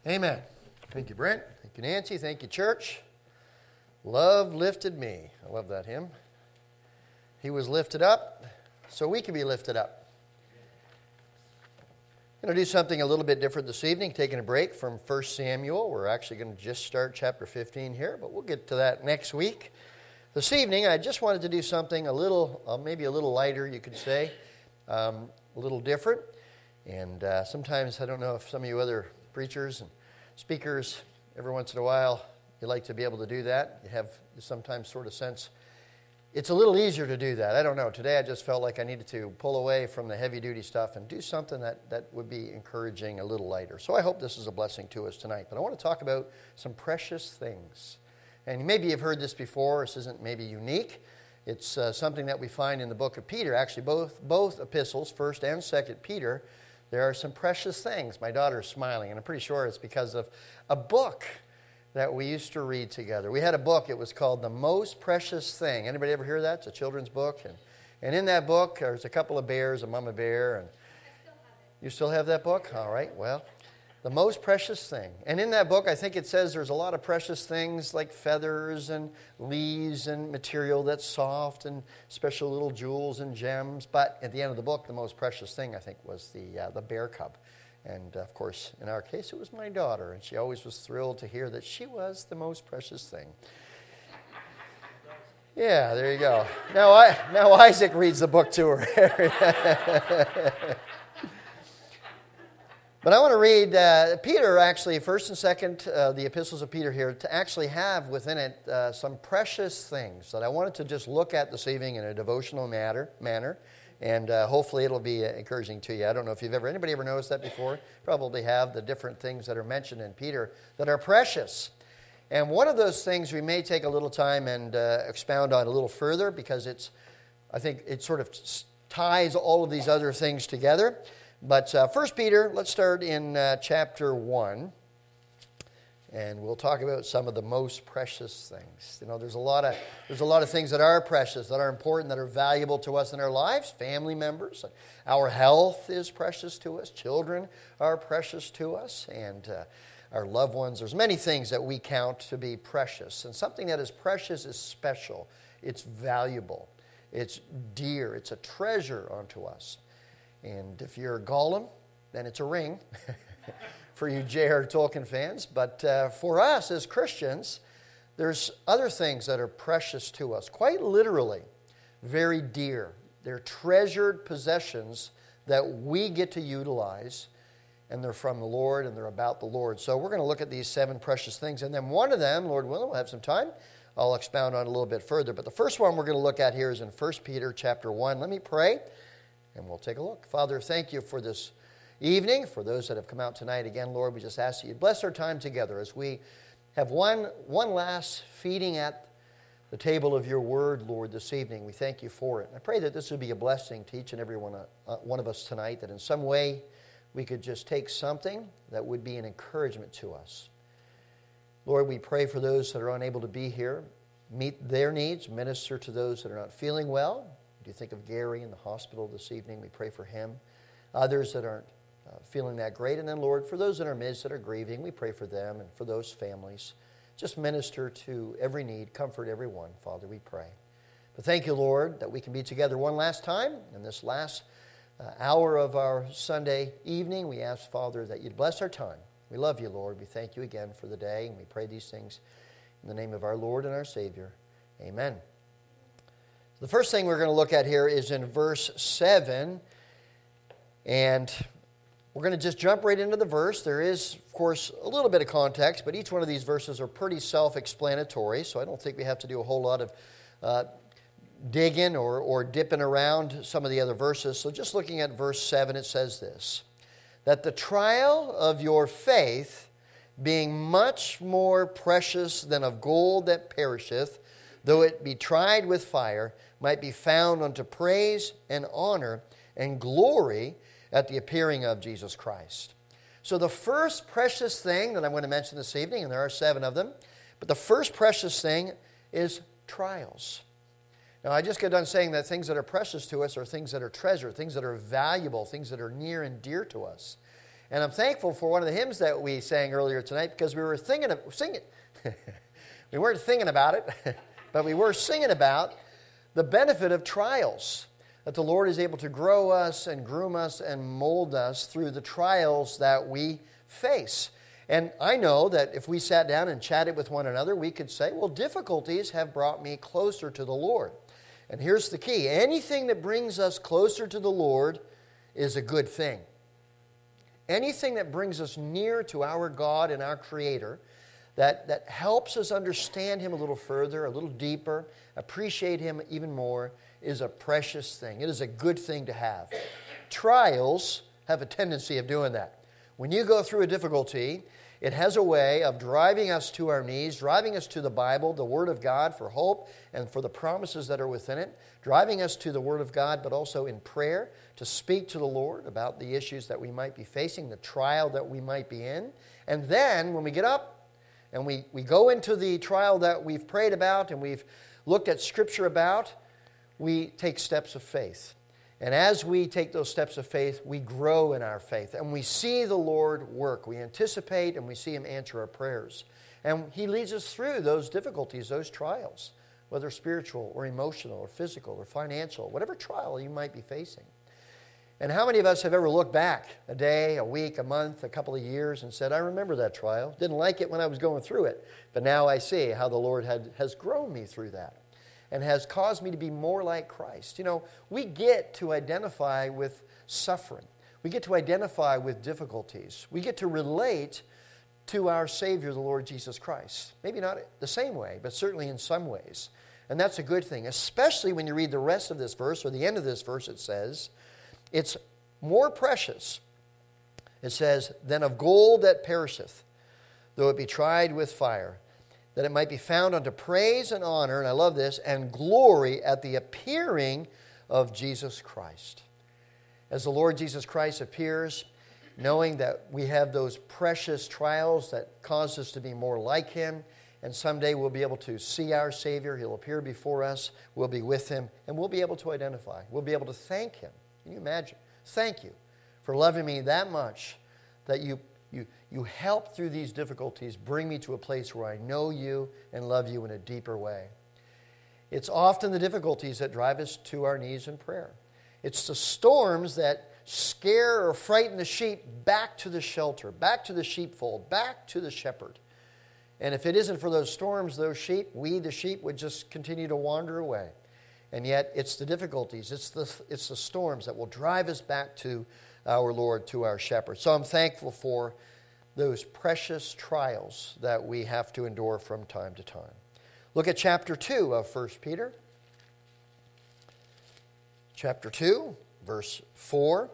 Amen. Thank you, Brent. Thank you, Nancy. Thank you, church. Love lifted me. I love that hymn. He was lifted up so we can be lifted up. I'm going to do something a little bit different this evening, taking a break from 1 Samuel. We're actually going to just start chapter 15 here, but we'll get to that next week. This evening, I just wanted to do something a little, maybe a little lighter, you could say, a little different. And sometimes, I don't know if some of you other preachers and speakers, every once in a while, you like to be able to do that. You have sometimes sort of sense it's a little easier to do that. I don't know. Today I just felt like I needed to pull away from the heavy-duty stuff and do something that would be encouraging, a little lighter. So I hope this is a blessing to us tonight. But I want to talk about some precious things. And maybe you've heard this before. This isn't maybe unique. It's something that we find in the book of Peter. Actually, both epistles, 1st and 2nd Peter, there are some precious things. My daughter's smiling, and I'm pretty sure it's because of a book that we used to read together. We had a book, it was called The Most Precious Thing. Anybody ever hear that? It's a children's book. And in that book, there's a couple of bears, a mama bear. And I still have it. You still have that book? All right, well, The Most Precious Thing. And in that book, I think it says there's a lot of precious things like feathers and leaves and material that's soft and special little jewels and gems. But at the end of the book, the most precious thing, I think, was the bear cub. And, of course, in our case, it was my daughter, and she always was thrilled to hear that she was the most precious thing. Yeah, there you go. Now Isaac reads the book to her. But I want to read Peter, actually, 1st and 2nd, the epistles of Peter here, to actually have within it some precious things that I wanted to just look at this evening in a devotional manner. And hopefully it'll be encouraging to you. I don't know if anybody ever noticed that before? Probably have the different things that are mentioned in Peter that are precious. And one of those things we may take a little time and expound on a little further because I think it sort of ties all of these other things together. But 1 Peter, let's start in chapter 1. And we'll talk about some of the most precious things. You know, there's a lot of things that are precious, that are important, that are valuable to us in our lives. Family members, our health is precious to us. Children are precious to us, and our loved ones. There's many things that we count to be precious. And something that is precious is special. It's valuable. It's dear. It's a treasure unto us. And if you're Gollum, then it's a ring. For you J.R. Tolkien fans. But for us as Christians, there's other things that are precious to us, quite literally, very dear. They're treasured possessions that we get to utilize, and they're from the Lord, and they're about the Lord. So we're going to look at these 7 precious things, and then one of them, Lord willing, we'll have some time, I'll expound on a little bit further. But the first one we're going to look at here is in 1 Peter chapter 1. Let me pray, and we'll take a look. Father, thank you for this evening. For those that have come out tonight, again, Lord, we just ask that you bless our time together as we have one last feeding at the table of your word, Lord, this evening. We thank you for it. I pray that this would be a blessing to each and every one of us tonight, that in some way we could just take something that would be an encouragement to us. Lord, we pray for those that are unable to be here, meet their needs, minister to those that are not feeling well. Do you think of Gary in the hospital this evening? We pray for him. Others that aren't feeling that great. And then, Lord, for those in our midst that are grieving, we pray for them and for those families. Just minister to every need, comfort everyone, Father, we pray. But thank you, Lord, that we can be together one last time in this last hour of our Sunday evening. We ask, Father, that you'd bless our time. We love you, Lord. We thank you again for the day, and we pray these things in the name of our Lord and our Savior. Amen. The first thing we're going to look at here is in verse 7, and we're going to just jump right into the verse. There is, of course, a little bit of context, but each one of these verses are pretty self-explanatory, so I don't think we have to do a whole lot of digging or dipping around some of the other verses. So just looking at verse 7, it says this, that the trial of your faith, being much more precious than of gold that perisheth, though it be tried with fire, might be found unto praise and honor and glory at the appearing of Jesus Christ. So the first precious thing that I'm going to mention this evening, and there are 7 of them, but the first precious thing is trials. Now, I just got done saying that things that are precious to us are things that are treasured, things that are valuable, things that are near and dear to us. And I'm thankful for one of the hymns that we sang earlier tonight because we were singing. We weren't thinking about it, but we were singing about the benefit of trials. That the Lord is able to grow us and groom us and mold us through the trials that we face. And I know that if we sat down and chatted with one another, we could say, well, difficulties have brought me closer to the Lord. And here's the key. Anything that brings us closer to the Lord is a good thing. Anything that brings us near to our God and our Creator, that helps us understand Him a little further, a little deeper, appreciate Him even more, is a precious thing. It is a good thing to have. Trials have a tendency of doing that. When you go through a difficulty, it has a way of driving us to our knees, driving us to the Bible, the Word of God for hope and for the promises that are within it, driving us to the Word of God, but also in prayer to speak to the Lord about the issues that we might be facing, the trial that we might be in. And then when we get up and we go into the trial that we've prayed about and we've looked at Scripture about, we take steps of faith. And as we take those steps of faith, we grow in our faith. And we see the Lord work. We anticipate and we see Him answer our prayers. And He leads us through those difficulties, those trials, whether spiritual or emotional or physical or financial, whatever trial you might be facing. And how many of us have ever looked back a day, a week, a month, a couple of years and said, I remember that trial. Didn't like it when I was going through it. But now I see how the Lord has grown me through that and has caused me to be more like Christ. You know, we get to identify with suffering. We get to identify with difficulties. We get to relate to our Savior, the Lord Jesus Christ. Maybe not the same way, but certainly in some ways. And that's a good thing, especially when you read the rest of this verse, or the end of this verse. It says, it's more precious, it says, than of gold that perisheth, though it be tried with fire, that it might be found unto praise and honor, and I love this, and glory at the appearing of Jesus Christ. As the Lord Jesus Christ appears, knowing that we have those precious trials that cause us to be more like Him, and someday we'll be able to see our Savior. He'll appear before us. We'll be with Him, and we'll be able to identify. We'll be able to thank Him. Can you imagine? Thank you for loving me that much that you help through these difficulties, bring me to a place where I know you and love you in a deeper way. It's often the difficulties that drive us to our knees in prayer. It's the storms that scare or frighten the sheep back to the shelter, back to the sheepfold, back to the shepherd. And if it isn't for those storms, those sheep, we, the sheep, would just continue to wander away. And yet it's the difficulties, it's the storms that will drive us back to our Lord, to our shepherd. So I'm thankful for those precious trials that we have to endure from time to time. Look at chapter 2 of 1 Peter. Chapter 2, verse 4.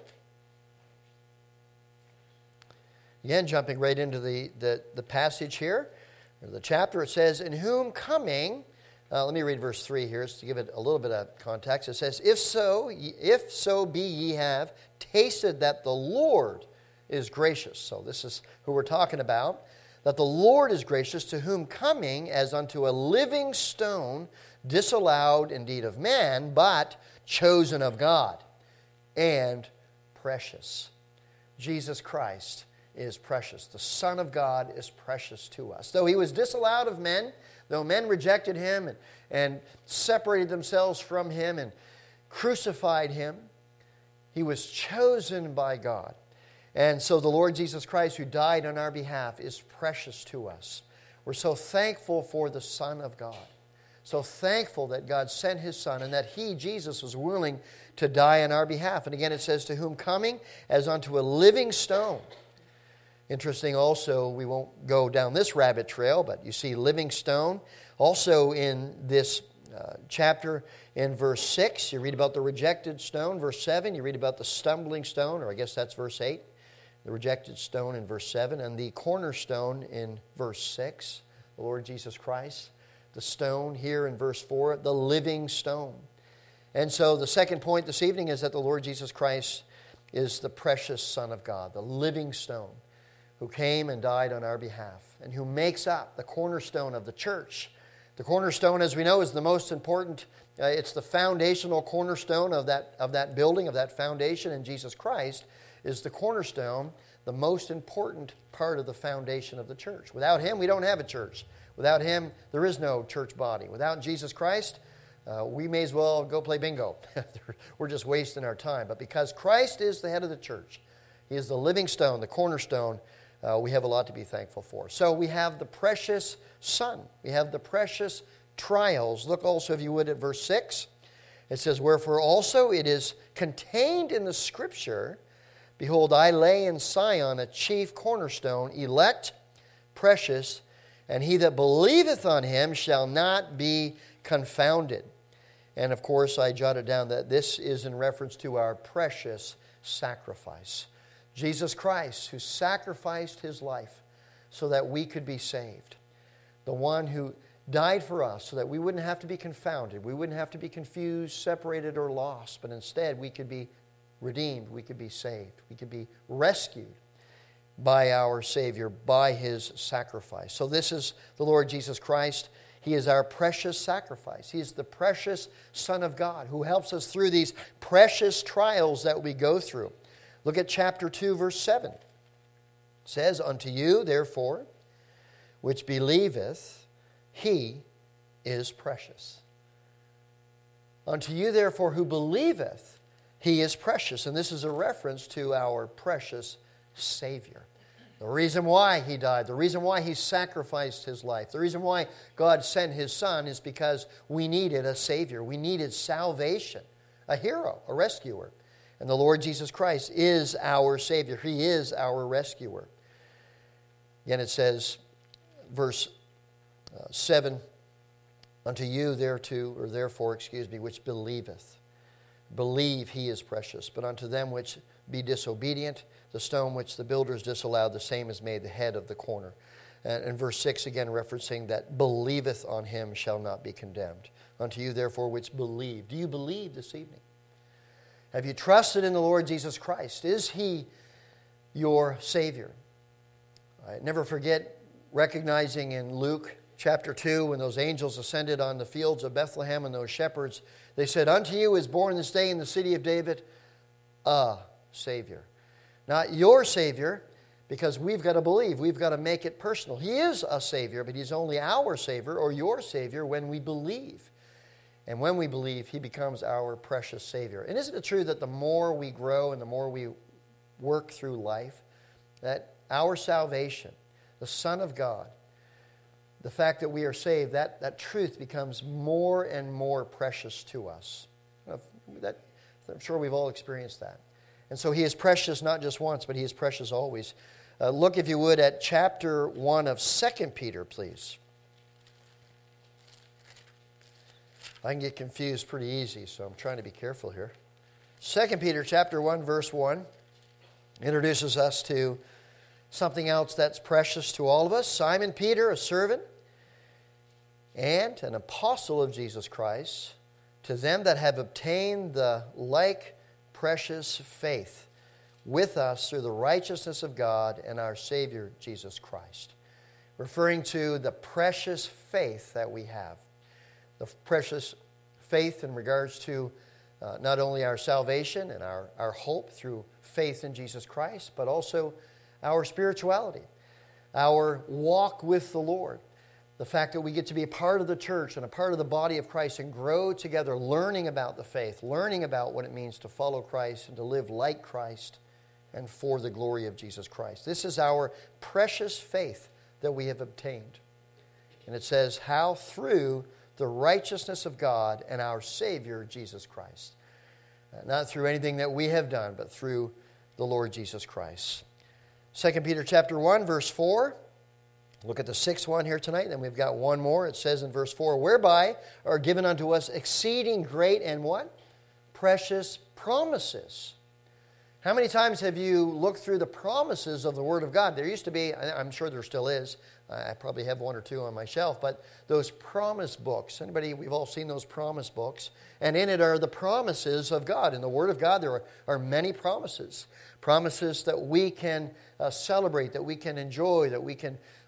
Again, jumping right into the passage here, the chapter, it says, in whom coming, let me read verse 3 here to give it a little bit of context. It says, if so be ye have tasted that the Lord is gracious. So this is who we're talking about. That the Lord is gracious, to whom coming as unto a living stone, disallowed indeed of man, but chosen of God, and precious. Jesus Christ is precious. The Son of God is precious to us. Though He was disallowed of men, though men rejected Him and separated themselves from Him and crucified Him, He was chosen by God. And so the Lord Jesus Christ, who died on our behalf, is precious to us. We're so thankful for the Son of God. So thankful that God sent His Son and that He, Jesus, was willing to die on our behalf. And again it says, to whom coming as unto a living stone. Interesting also, we won't go down this rabbit trail, but you see living stone. Also in this chapter in verse 6, you read about the rejected stone. Verse 7, you read about the stumbling stone, or I guess that's verse 8. The rejected stone in verse 7, and the cornerstone in verse 6, the Lord Jesus Christ. The stone here in verse 4, the living stone. And so the second point this evening is that the Lord Jesus Christ is the precious Son of God, the living stone, who came and died on our behalf, and who makes up the cornerstone of the church, The cornerstone, as we know, is the most important. It's the foundational cornerstone of that building, of that foundation, and Jesus Christ is the cornerstone, the most important part of the foundation of the church. Without Him, we don't have a church. Without Him, there is no church body. Without Jesus Christ, we may as well go play bingo. We're just wasting our time. But because Christ is the head of the church, He is the living stone, the cornerstone, we have a lot to be thankful for. So we have the precious Son. We have the precious trials. Look also, if you would, at verse 6. It says, "Wherefore also it is contained in the Scripture, Behold, I lay in Sion a chief cornerstone, elect, precious, and he that believeth on Him shall not be confounded." And of course, I jotted down that this is in reference to our precious sacrifice. Jesus Christ, who sacrificed His life so that we could be saved. The one who died for us so that we wouldn't have to be confounded. We wouldn't have to be confused, separated, or lost. But instead, we could be redeemed. We could be saved. We could be rescued by our Savior, by His sacrifice. So this is the Lord Jesus Christ. He is our precious sacrifice. He is the precious Son of God who helps us through these precious trials that we go through. Look at chapter 2, verse 7. It says, "Unto you, therefore, which believeth, He is precious." Unto you, therefore, who believeth, He is precious. And this is a reference to our precious Savior. The reason why He died, the reason why He sacrificed His life, the reason why God sent His Son is because we needed a Savior. We needed salvation, a hero, a rescuer. And the Lord Jesus Christ is our Savior. He is our rescuer. Again, it says, verse 7, "Unto you therefore, which believeth. Believe He is precious. But unto them which be disobedient, the stone which the builders disallowed, the same is made the head of the corner." And verse 6 again referencing that believeth on Him shall not be condemned. Unto you therefore which believe. Do you believe this evening? Have you trusted in the Lord Jesus Christ? Is He your Savior? I never forget recognizing in Luke chapter 2 when those angels ascended on the fields of Bethlehem and those shepherds, they said, "Unto you is born this day in the city of David a Savior." Not your Savior, because we've got to believe. We've got to make it personal. He is a Savior, but He's only our Savior or your Savior when we believe. And when we believe, He becomes our precious Savior. And isn't it true that the more we grow and the more we work through life, that our salvation, the Son of God, the fact that we are saved, that truth becomes more and more precious to us. I'm sure we've all experienced that. And so He is precious not just once, but He is precious always. Look, if you would, at chapter 1 of 2 Peter, please. I can get confused pretty easy, so I'm trying to be careful here. 2 Peter chapter 1, verse 1 introduces us to something else that's precious to all of us. "Simon Peter, a servant and an apostle of Jesus Christ, to them that have obtained the like precious faith with us through the righteousness of God and our Savior Jesus Christ." Referring to the precious faith that we have. The precious faith in regards to not only our salvation and our hope through faith in Jesus Christ, but also our spirituality, our walk with the Lord. The fact that we get to be a part of the church and a part of the body of Christ and grow together, learning about the faith, learning about what it means to follow Christ and to live like Christ and for the glory of Jesus Christ. This is our precious faith that we have obtained. And it says, how? Through the righteousness of God and our Savior, Jesus Christ. Not through anything that we have done, but through the Lord Jesus Christ. 2 Peter chapter 1, verse 4. Look at the sixth one here tonight. Then we've got one more. It says in verse 4, "Whereby are given unto us exceeding great and" what? "Precious promises." How many times have you looked through the promises of the Word of God? There used to be, I'm sure there still is, I probably have one or two on my shelf, but those promise books. Anybody, we've all seen those promise books. And in it are the promises of God. In the Word of God, there are many promises. Promises that we can celebrate, that we can enjoy, that we can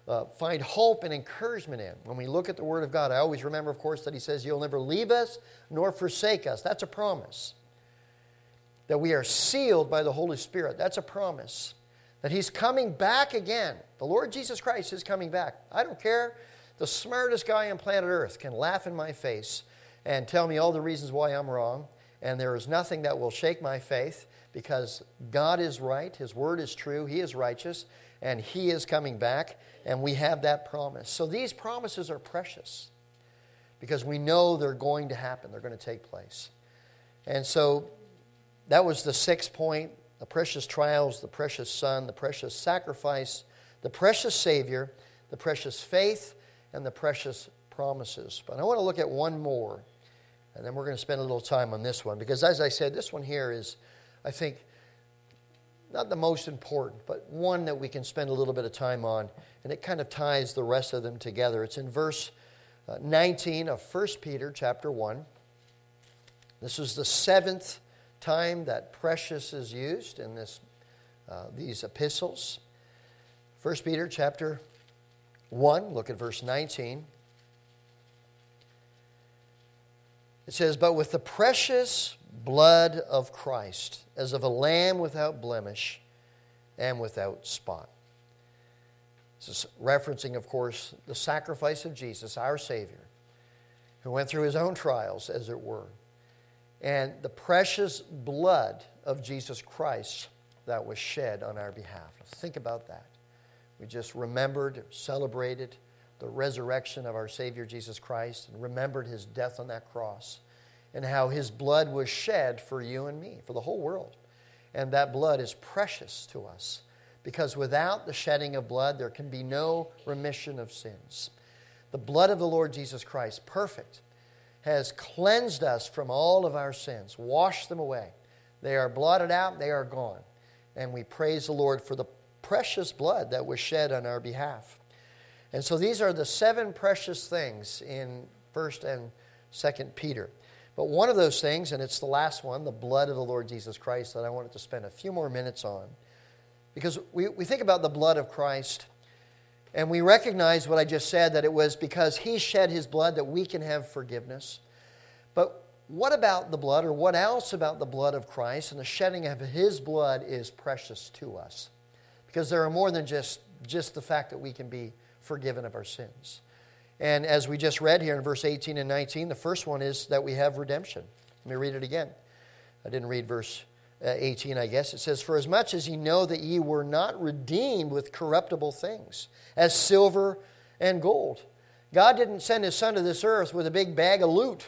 find hope and encouragement in. When we look at the Word of God, I always remember, of course, that He says, you'll never leave us nor forsake us. That's a promise. That we are sealed by the Holy Spirit. That's a promise. That He's coming back again. The Lord Jesus Christ is coming back. I don't care. The smartest guy on planet Earth can laugh in my face and tell me all the reasons why I'm wrong. And there is nothing that will shake my faith, because God is right. His Word is true. He is righteous. And He is coming back. And we have that promise. So these promises are precious, because we know they're going to happen. They're going to take place. And so that was the 6th point. The precious trials, the precious Son, the precious sacrifice, the precious Savior, the precious faith, and the precious promises. But I want to look at one more, and then we're going to spend a little time on this one, because as I said, this one here is, I think, not the most important, but one that we can spend a little bit of time on, and it kind of ties the rest of them together. It's in verse 19 of 1 Peter chapter 1. This is the 7th time that precious is used in these epistles. 1 Peter chapter 1, look at verse 19. It says, but with the precious blood of Christ, as of a lamb without blemish and without spot. This is referencing, of course, the sacrifice of Jesus, our Savior, who went through His own trials, as it were. And the precious blood of Jesus Christ that was shed on our behalf. Think about that. We just remembered, celebrated the resurrection of our Savior Jesus Christ, and remembered His death on that cross, and how His blood was shed for you and me, for the whole world. And that blood is precious to us, because without the shedding of blood, there can be no remission of sins. The blood of the Lord Jesus Christ, perfect, has cleansed us from all of our sins, washed them away. They are blotted out, they are gone. And we praise the Lord for the precious blood that was shed on our behalf. And so these are the 7 precious things in 1st and 2nd Peter. But one of those things, and it's the last one, the blood of the Lord Jesus Christ, that I wanted to spend a few more minutes on. Because we think about the blood of Christ, and we recognize what I just said, that it was because He shed His blood that we can have forgiveness. But what about the blood, or what else about the blood of Christ and the shedding of His blood is precious to us? Because there are more than just the fact that we can be forgiven of our sins. And as we just read here in verse 18 and 19, the first one is that we have redemption. Let me read it again. I didn't read verse 18, I guess. It says, for as much as ye know that ye were not redeemed with corruptible things, as silver and gold. God didn't send His Son to this earth with a big bag of loot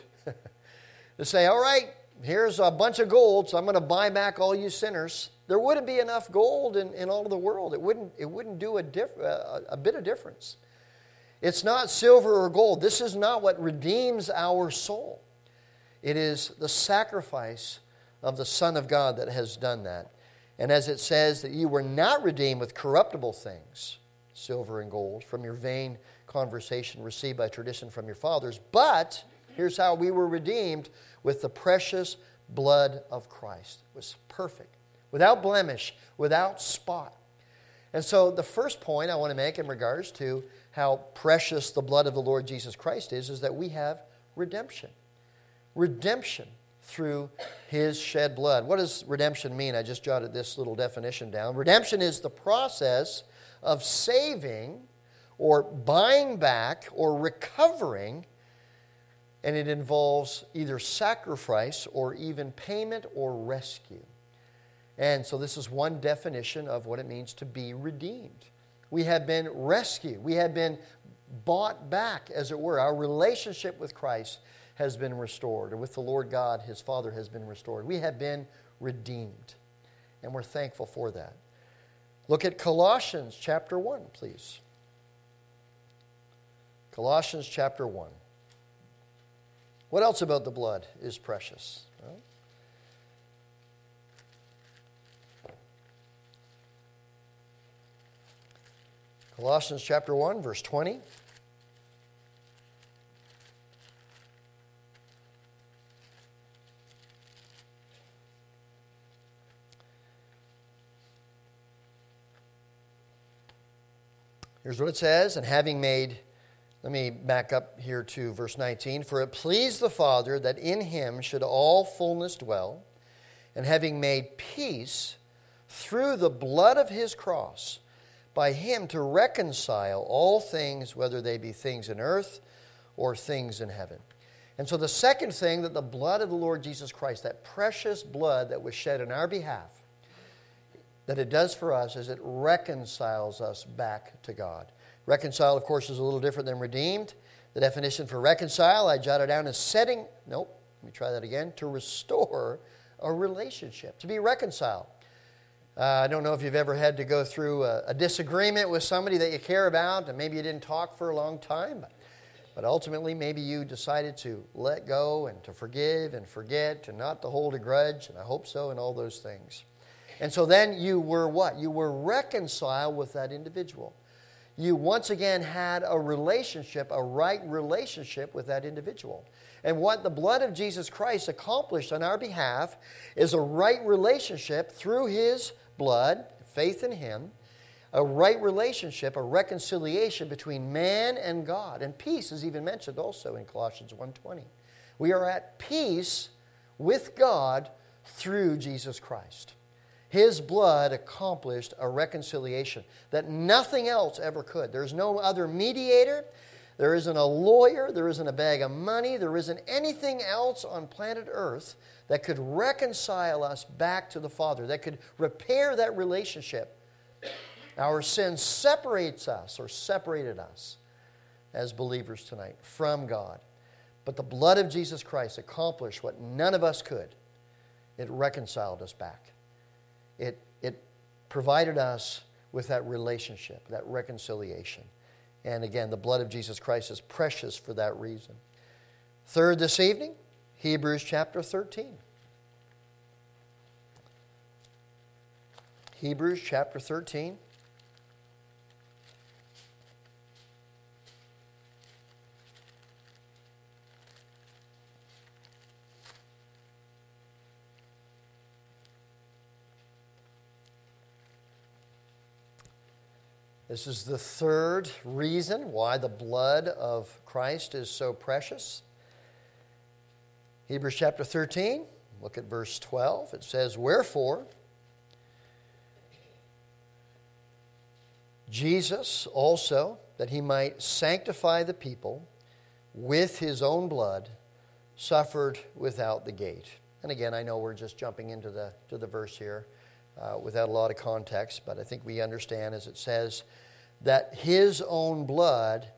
to say, all right, here's a bunch of gold, so I'm going to buy back all you sinners. There wouldn't be enough gold in all of the world. It wouldn't do a bit of difference. It's not silver or gold. This is not what redeems our soul. It is the sacrifice of the Son of God that has done that. And as it says, that you were not redeemed with corruptible things, silver and gold, from your vain conversation received by tradition from your fathers, but here's how we were redeemed, with the precious blood of Christ. It was perfect, without blemish, without spot. And so the first point I want to make in regards to how precious the blood of the Lord Jesus Christ is that we have redemption. Redemption through His shed blood. What does redemption mean? I just jotted this little definition down. Redemption is the process of saving or buying back or recovering, and it involves either sacrifice or even payment or rescue. And so this is one definition of what it means to be redeemed. We have been rescued. We have been bought back, as it were. Our relationship with Christ has been restored, or with the Lord God, His Father, has been restored. We have been redeemed, and we're thankful for that. Look at Colossians chapter 1, please. Colossians chapter 1. What else about the blood is precious? Well, Colossians chapter 1, verse 20. Here's what it says, and having made, let me back up here to verse 19. For it pleased the Father that in him should all fullness dwell, and having made peace through the blood of his cross, by him to reconcile all things, whether they be things in earth or things in heaven. And so the second thing that the blood of the Lord Jesus Christ, that precious blood that was shed in our behalf, that it does for us is it reconciles us back to God. Reconcile, of course, is a little different than redeemed. The definition for reconcile, I jotted down as let me try that again, to restore a relationship, to be reconciled. I don't know if you've ever had to go through a disagreement with somebody that you care about, and maybe you didn't talk for a long time, but ultimately maybe you decided to let go and to forgive and forget and not to hold a grudge, and I hope so, and all those things. And so then you were what? You were reconciled with that individual. You once again had a relationship, a right relationship with that individual. And what the blood of Jesus Christ accomplished on our behalf is a right relationship through his blood, faith in him, a right relationship, a reconciliation between man and God. And peace is even mentioned also in Colossians 1:20. We are at peace with God through Jesus Christ. His blood accomplished a reconciliation that nothing else ever could. There's no other mediator. There isn't a lawyer. There isn't a bag of money. There isn't anything else on planet Earth that could reconcile us back to the Father, that could repair that relationship. Our sin separates us or separated us as believers tonight from God. But the blood of Jesus Christ accomplished what none of us could. It reconciled us back. It provided us with that relationship, that reconciliation. And again, the blood of Jesus Christ is precious for that reason. Third this evening, Hebrews chapter 13. Hebrews chapter 13. This is the third reason why the blood of Christ is so precious. Hebrews chapter 13, look at verse 12. It says, wherefore, Jesus also, that he might sanctify the people with his own blood, suffered without the gate. And again, I know we're just jumping into the verse here without a lot of context, but I think we understand as it says that his own blood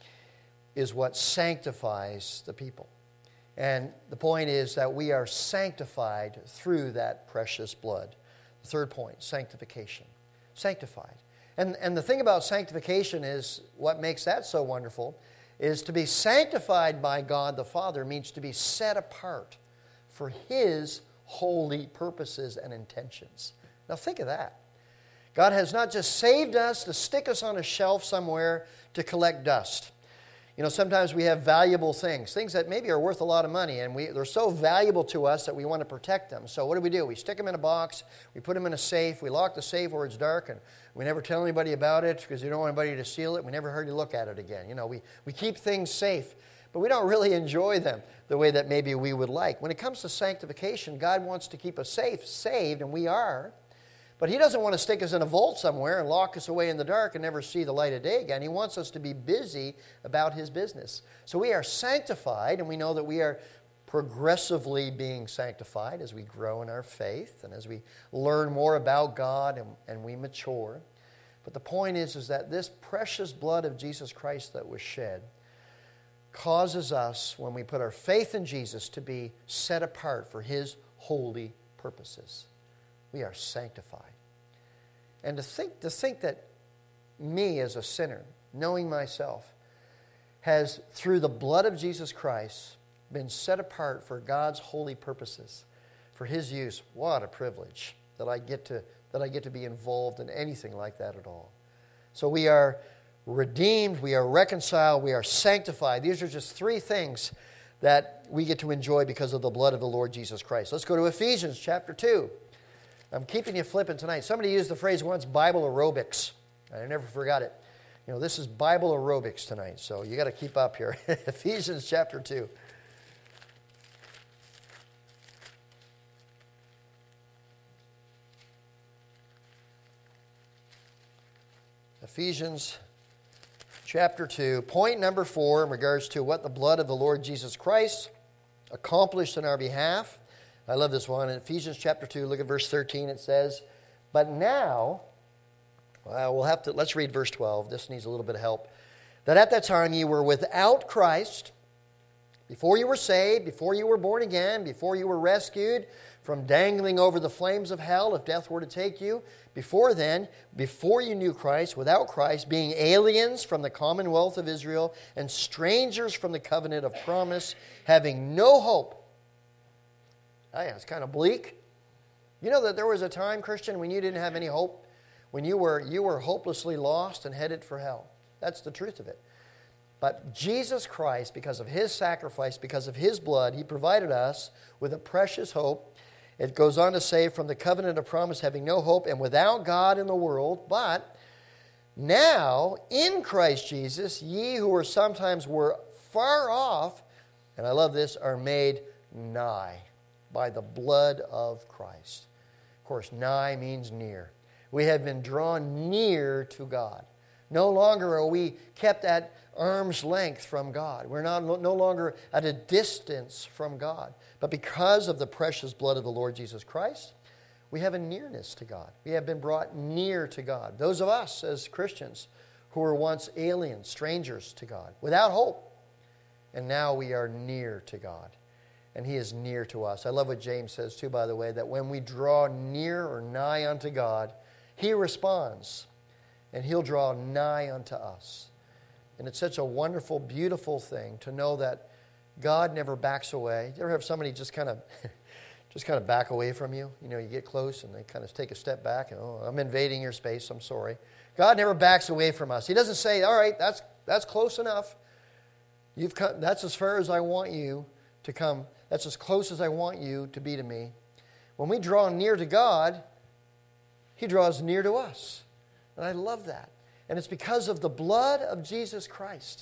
is what sanctifies the people. And the point is that we are sanctified through that precious blood. The third point, sanctification. Sanctified. And the thing about sanctification is, what makes that so wonderful, is to be sanctified by God the Father means to be set apart for his holy purposes and intentions. Now think of that. God has not just saved us to stick us on a shelf somewhere to collect dust. You know, sometimes we have valuable things that maybe are worth a lot of money, and they're so valuable to us that we want to protect them. So what do? We stick them in a box, we put them in a safe, we lock the safe where it's dark, and we never tell anybody about it because you don't want anybody to steal it. We never hardly look at it again. You know, we keep things safe, but we don't really enjoy them the way that maybe we would like. When it comes to sanctification, God wants to keep us safe, saved, and we are. But he doesn't want to stick us in a vault somewhere and lock us away in the dark and never see the light of day again. He wants us to be busy about his business. So we are sanctified, and we know that we are progressively being sanctified as we grow in our faith and as we learn more about God and we mature. But the point is that this precious blood of Jesus Christ that was shed causes us, when we put our faith in Jesus, to be set apart for his holy purposes. We are sanctified. And to think that me as a sinner, knowing myself, has, through the blood of Jesus Christ, been set apart for God's holy purposes, for his use. What a privilege that I get to be involved in anything like that at all. So we are redeemed, we are reconciled, we are sanctified. These are just three things that we get to enjoy because of the blood of the Lord Jesus Christ. Let's go to Ephesians chapter 2. I'm keeping you flipping tonight. Somebody used the phrase once, Bible aerobics. I never forgot it. This is Bible aerobics tonight, so you got to keep up here. Ephesians chapter 2. Ephesians chapter 2, point number 4 in regards to what the blood of the Lord Jesus Christ accomplished on our behalf. I love this one. In Ephesians chapter 2, look at verse 13. It says, but now, let's read verse 12. This needs a little bit of help. That at that time you were without Christ, before you were saved, before you were born again, before you were rescued from dangling over the flames of hell if death were to take you. Before then, before you knew Christ, without Christ, being aliens from the commonwealth of Israel and strangers from the covenant of promise, having no hope. Oh yeah, it's kind of bleak. You know that there was a time, Christian, when you didn't have any hope, when you were hopelessly lost and headed for hell. That's the truth of it. But Jesus Christ, because of His sacrifice, because of His blood, He provided us with a precious hope. It goes on to say, from the covenant of promise, having no hope and without God in the world, but now in Christ Jesus, ye who sometimes were far off, and I love this, are made nigh by the blood of Christ. Of course, nigh means near. We have been drawn near to God. No longer are we kept at arm's length from God. We're no longer at a distance from God. But because of the precious blood of the Lord Jesus Christ, we have a nearness to God. We have been brought near to God. Those of us as Christians who were once aliens, strangers to God, without hope. And now we are near to God. And He is near to us. I love what James says too, by the way, that when we draw near or nigh unto God, He responds. And He'll draw nigh unto us. And it's such a wonderful, beautiful thing to know that God never backs away. You ever have somebody just kind of back away from you? You get close and they kind of take a step back and, oh, I'm invading your space, I'm sorry. God never backs away from us. He doesn't say, all right, that's close enough. You've come, that's as far as I want you to come. That's as close as I want you to be to me. When we draw near to God, He draws near to us. And I love that. And it's because of the blood of Jesus Christ.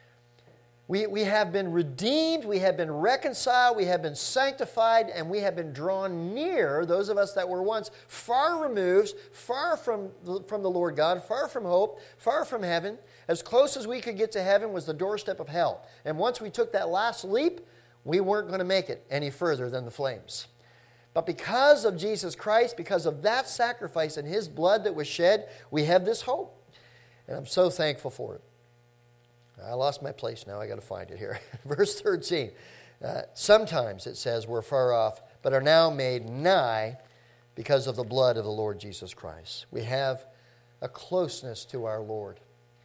We have been redeemed, we have been reconciled, we have been sanctified, and we have been drawn near, those of us that were once far removed, far from the Lord God, far from hope, far from heaven. As close as we could get to heaven was the doorstep of hell. And once we took that last leap, we weren't going to make it any further than the flames. But because of Jesus Christ, because of that sacrifice and His blood that was shed, we have this hope. And I'm so thankful for it. I lost my place now. I got to find it here. Verse 13. Sometimes it says we're far off, but are now made nigh because of the blood of the Lord Jesus Christ. We have a closeness to our Lord.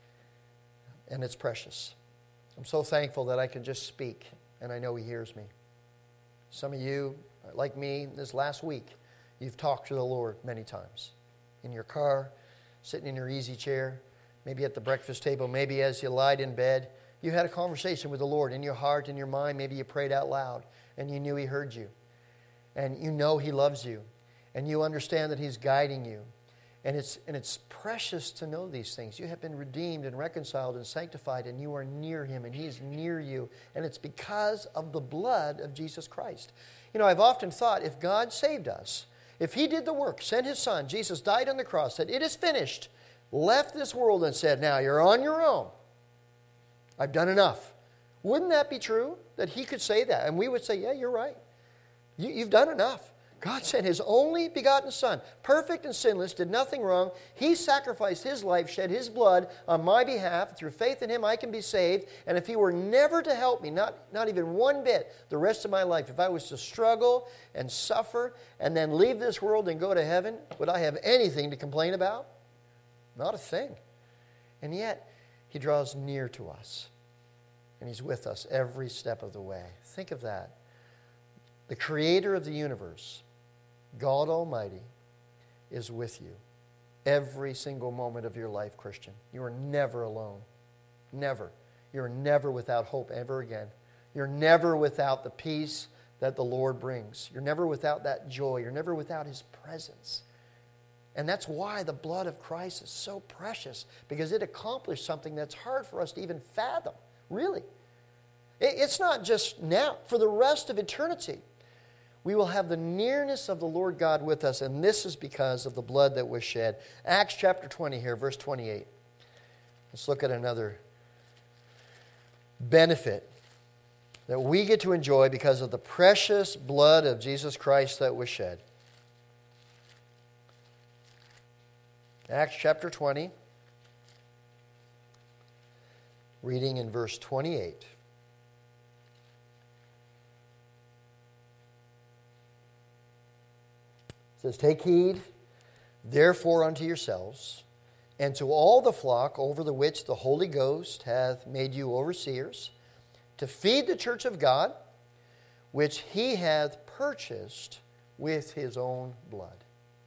And it's precious. I'm so thankful that I can just speak, and I know He hears me. Some of you, like me, this last week, you've talked to the Lord many times. In your car, sitting in your easy chair, maybe at the breakfast table, maybe as you lied in bed. You had a conversation with the Lord in your heart, in your mind. Maybe you prayed out loud, and you knew He heard you. And you know He loves you. And you understand that He's guiding you. And it's precious to know these things. You have been redeemed and reconciled and sanctified, and you are near Him, and He is near you. And it's because of the blood of Jesus Christ. I've often thought, if God saved us, if He did the work, sent His Son, Jesus died on the cross, said, it is finished, left this world and said, now you're on your own. I've done enough. Wouldn't that be true? That He could say that? And we would say, yeah, you're right. You've done enough. God sent His only begotten Son, perfect and sinless, did nothing wrong. He sacrificed His life, shed His blood on my behalf. Through faith in Him, I can be saved. And if He were never to help me, not even one bit, the rest of my life, if I was to struggle and suffer and then leave this world and go to heaven, would I have anything to complain about? Not a thing. And yet, He draws near to us. And He's with us every step of the way. Think of that. The Creator of the universe, God Almighty, is with you every single moment of your life, Christian. You are never alone. Never. You're never without hope ever again. You're never without the peace that the Lord brings. You're never without that joy. You're never without His presence. And that's why the blood of Christ is so precious, because it accomplished something that's hard for us to even fathom, really. It's not just now. For the rest of eternity, we will have the nearness of the Lord God with us, and this is because of the blood that was shed. Acts chapter 20 here, verse 28. Let's look at another benefit that we get to enjoy because of the precious blood of Jesus Christ that was shed. Acts chapter 20, reading in verse 28. It says, "Take heed, therefore, unto yourselves, and to all the flock over the which the Holy Ghost hath made you overseers, to feed the church of God, which he hath purchased with his own blood."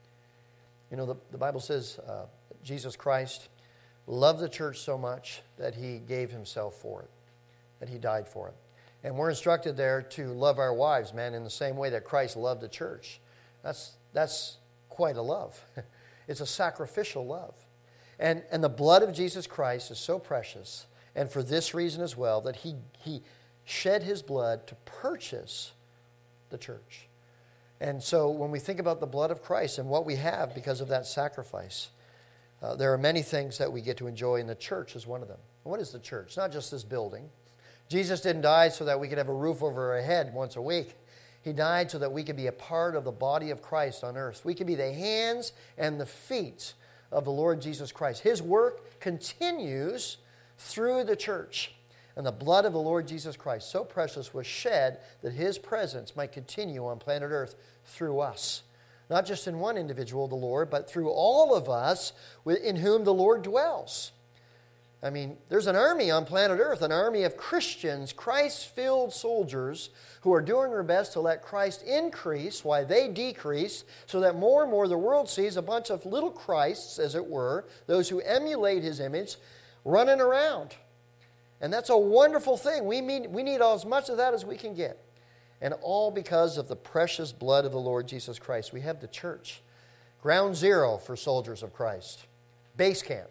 You know, the Bible says Jesus Christ loved the church so much that he gave himself for it, that he died for it. And we're instructed there to love our wives, man, in the same way that Christ loved the church. That's quite a love. It's a sacrificial love. And the blood of Jesus Christ is so precious, and for this reason as well, that he shed his blood to purchase the church. And so when we think about the blood of Christ and what we have because of that sacrifice, there are many things that we get to enjoy, and the church is one of them. And what is the church? It's not just this building. Jesus didn't die so that we could have a roof over our head once a week. He died so that we could be a part of the body of Christ on earth. We could be the hands and the feet of the Lord Jesus Christ. His work continues through the church. And the blood of the Lord Jesus Christ, so precious, was shed that his presence might continue on planet earth through us. Not just in one individual, the Lord, but through all of us in whom the Lord dwells. I mean, there's an army on planet earth, an army of Christians, Christ-filled soldiers who are doing their best to let Christ increase while they decrease, so that more and more the world sees a bunch of little Christs, as it were, those who emulate his image, running around. And that's a wonderful thing. We need as much of that as we can get. And all because of the precious blood of the Lord Jesus Christ. We have the church. Ground zero for soldiers of Christ. Base camp.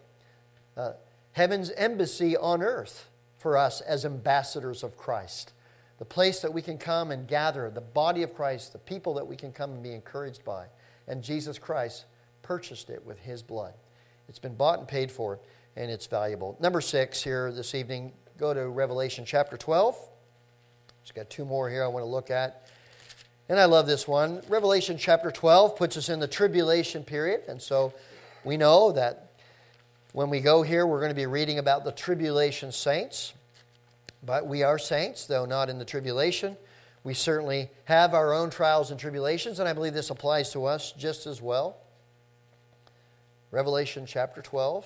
Heaven's embassy on earth for us as ambassadors of Christ. The place that we can come and gather, the body of Christ, the people that we can come and be encouraged by. And Jesus Christ purchased it with his blood. It's been bought and paid for, and it's valuable. Number 6 here this evening, go to Revelation chapter 12. Just got 2 more here I want to look at. And I love this one. Revelation chapter 12 puts us in the tribulation period. And so we know that when we go here, we're going to be reading about the tribulation saints. But we are saints, though not in the tribulation. We certainly have our own trials and tribulations, and I believe this applies to us just as well. Revelation chapter 12.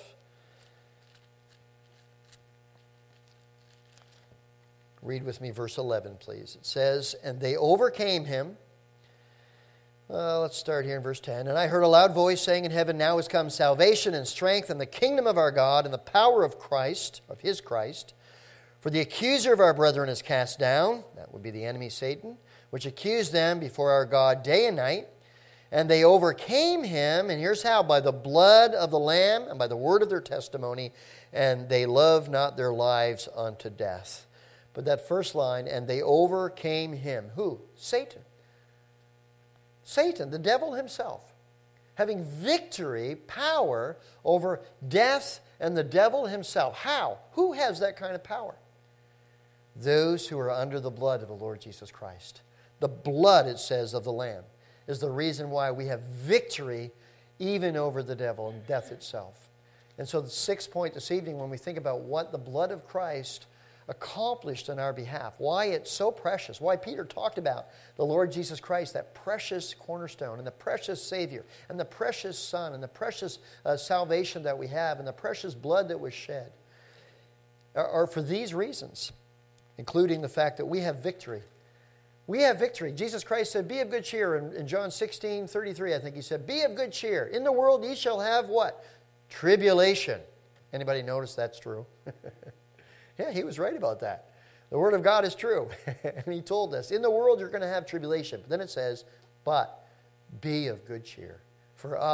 Read with me verse 11, please. It says, "And they overcame him." Let's start here in verse 10. "And I heard a loud voice saying in heaven, Now is come salvation and strength and the kingdom of our God and the power of Christ, of his Christ. For the accuser of our brethren is cast down," that would be the enemy Satan, "which accused them before our God day and night. And they overcame him," and here's how, "by the blood of the Lamb and by the word of their testimony, and they loved not their lives unto death." But that first line, "and they overcame him." Who? Satan. Satan, the devil himself, having victory, power over death and the devil himself. How? Who has that kind of power? Those who are under the blood of the Lord Jesus Christ. The blood, it says, of the Lamb is the reason why we have victory even over the devil and death itself. And so the 6th point this evening, when we think about what the blood of Christ accomplished on our behalf, why it's so precious, why Peter talked about the Lord Jesus Christ, that precious cornerstone and the precious Savior and the precious Son and the precious salvation that we have and the precious blood that was shed, are for these reasons, including the fact that we have victory. We have victory. Jesus Christ said, "Be of good cheer." In John 16:33, I think he said, "Be of good cheer. In the world ye shall have" what? Tribulation. Anybody notice that's true? Yeah, he was right about that. The Word of God is true. And he told us, in the world you're going to have tribulation. But then it says, "But be of good cheer, for I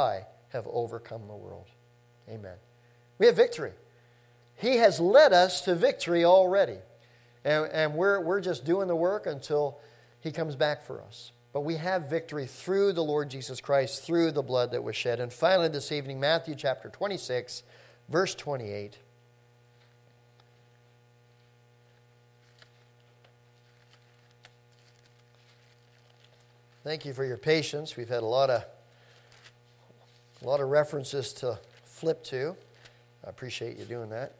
have overcome the world. Amen. We have victory. He has led us to victory already. And we're just doing the work until He comes back for us. But we have victory through the Lord Jesus Christ, through the blood that was shed. And finally this evening, Matthew chapter 26, verse 28. Thank you for your patience. We've had a lot of references to flip to. I appreciate you doing that.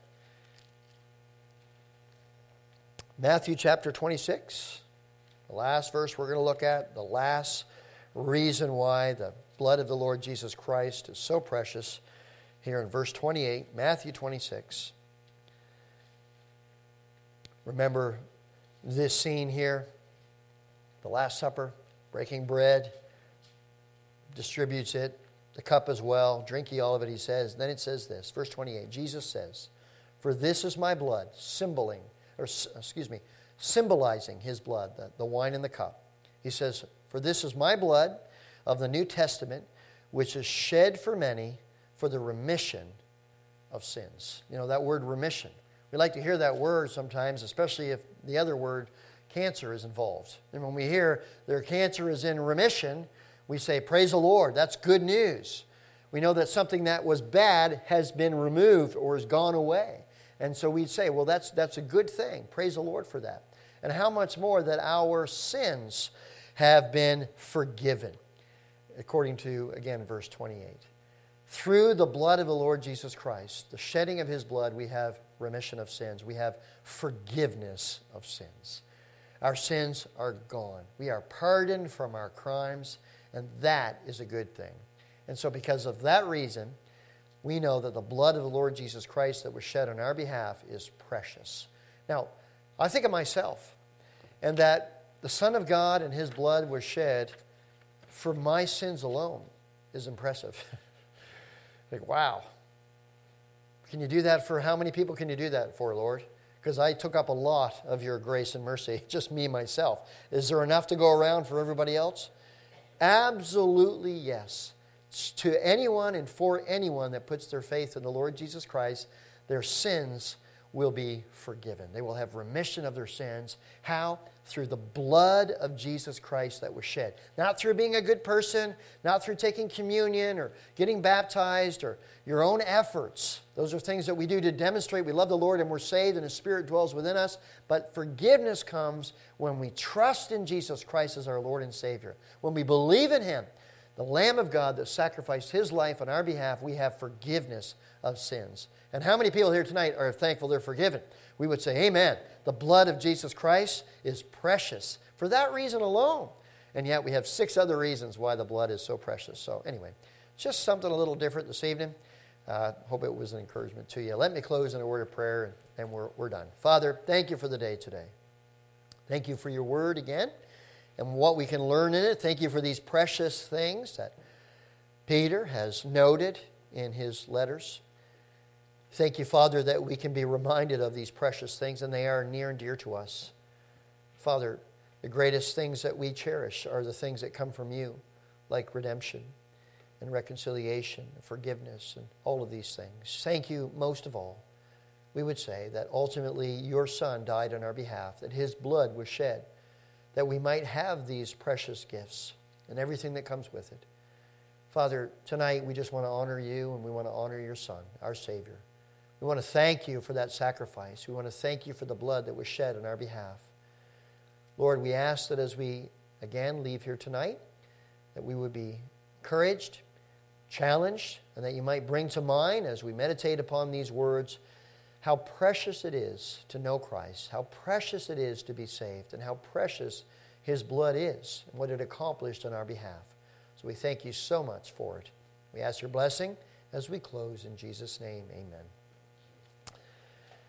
Matthew chapter 26, the last verse we're going to look at, the last reason why the blood of the Lord Jesus Christ is so precious, here in verse 28, Matthew 26. Remember this scene here, the Last Supper, breaking bread, distributes it, the cup as well, drink ye all of it, He says. Then it says this, verse 28, Jesus says, "For this is my blood," symbolizing His blood, the wine and the cup. He says, "For this is my blood of the New Testament, which is shed for many for the remission of sins." You know, that word remission. We like to hear that word sometimes, especially if the other word, cancer, is involved. And when we hear their cancer is in remission, we say, praise the Lord, that's good news. We know that something that was bad has been removed or has gone away. And so we'd say, well, that's a good thing. Praise the Lord for that. And how much more that our sins have been forgiven, according to, again, verse 28. Through the blood of the Lord Jesus Christ, the shedding of His blood, we have remission of sins. We have forgiveness of sins. Our sins are gone. We are pardoned from our crimes, and that is a good thing. And so because of that reason, we know that the blood of the Lord Jesus Christ that was shed on our behalf is precious. Now, I think of myself, and that the Son of God and His blood was shed for my sins alone is impressive. Like, wow. Can you do that for how many people can you do that for, Lord? Because I took up a lot of your grace and mercy, just me, myself. Is there enough to go around for everybody else? Absolutely yes. To anyone and for anyone that puts their faith in the Lord Jesus Christ, their sins will be forgiven. They will have remission of their sins. How? Through the blood of Jesus Christ that was shed. Not through being a good person, not through taking communion or getting baptized or your own efforts. Those are things that we do to demonstrate we love the Lord and we're saved and His Spirit dwells within us. But forgiveness comes when we trust in Jesus Christ as our Lord and Savior. When we believe in Him, the Lamb of God that sacrificed His life on our behalf, we have forgiveness of sins. And how many people here tonight are thankful they're forgiven? We would say, amen. The blood of Jesus Christ is precious for that reason alone. And yet we have 6 other reasons why the blood is so precious. So anyway, just something a little different this evening. Hope it was an encouragement to you. Let me close in a word of prayer and we're done. Father, thank you for the day today. Thank you for your word again and what we can learn in it. Thank you for these precious things that Peter has noted in his letters. Thank you, Father, that we can be reminded of these precious things, and they are near and dear to us. Father, the greatest things that we cherish are the things that come from you, like redemption and reconciliation and forgiveness and all of these things. Thank you most of all. We would say that ultimately your Son died on our behalf, that His blood was shed, that we might have these precious gifts and everything that comes with it. Father, tonight we just want to honor you and we want to honor your Son, our Savior. We want to thank you for that sacrifice. We want to thank you for the blood that was shed on our behalf. Lord, we ask that as we again leave here tonight, that we would be encouraged, challenged, and that you might bring to mind as we meditate upon these words how precious it is to know Christ, how precious it is to be saved, and how precious His blood is and what it accomplished on our behalf. So we thank you so much for it. We ask your blessing as we close in Jesus' name. Amen.